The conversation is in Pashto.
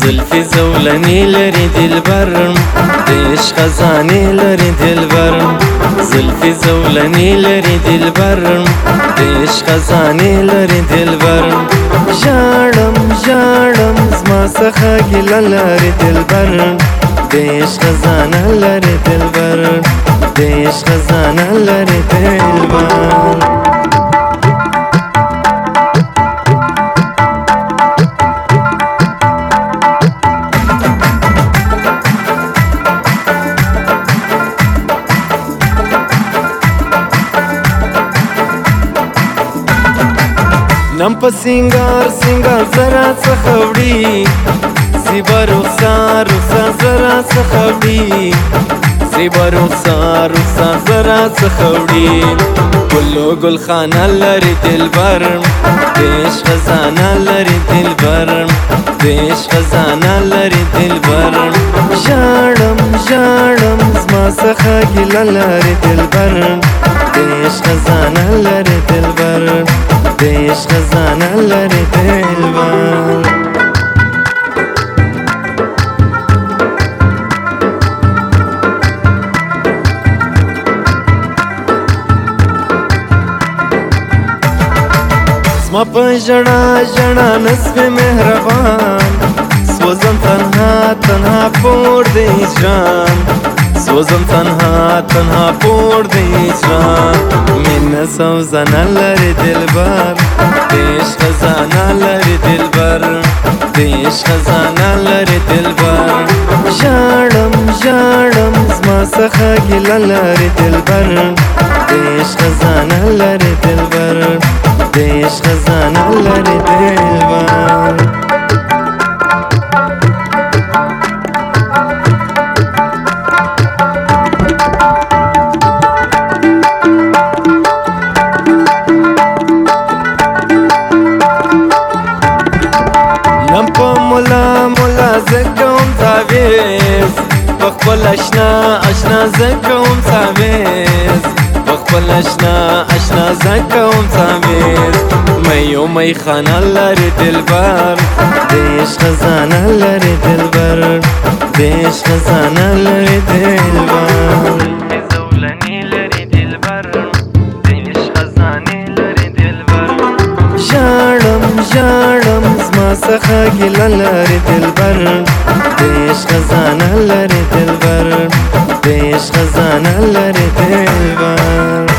زلفی زولنی لري دلبر د عشق خزانې لري دلبر زلفی زولنی لري دلبر د عشق خزانې لري دلبر ژاړم ژاړم زما څخه ګیله لري دلبر د عشق خزانه لري دلبر د عشق خزانه لري دلبر نم په سنگار سنگار زرا څخه وړي زیبا رخسار رخسار زرا څخه وړي زیبا رخسار رخسار زرا څخه وړي ګلو ګل خانه لري دلبر د عشق خزانه لري دلبر د عشق خزانه لري دلبر ژاړم ژاړم زما څخه ګیله لري دلبر د عشق خزانه لري دلبر د عشق خزانه لري دلبر زما په ژړا ژړا نصف مهربان سوزم تنها تنها پور د هجران سوزم تنها تنها پور د هجران مینه سوزنه لري دلبر د عشق خزانه لري دلبر د عشق خزانه لري دلبر ژاړم ژاړم زما څخه ګیله لري دلبر د عشق خزانه لري دلبر د عشق خزانه لري دلبر نم په مولا مولا زکوم تعویز بخبل اشنا اشنا زکوم تعویز بخبل اشنا اشنا زکوم تعویز میو می خانه لري دلبر د عشق خزانه لري دلبر د عشق خزانه لري دلبر زولنی لري دلبر د عشق خزانه لري دلبر ژاړم ژاړم زما څخه ګیله لري دلبر د عشق خزانه لري دلبر د عشق خزانه لري دلبر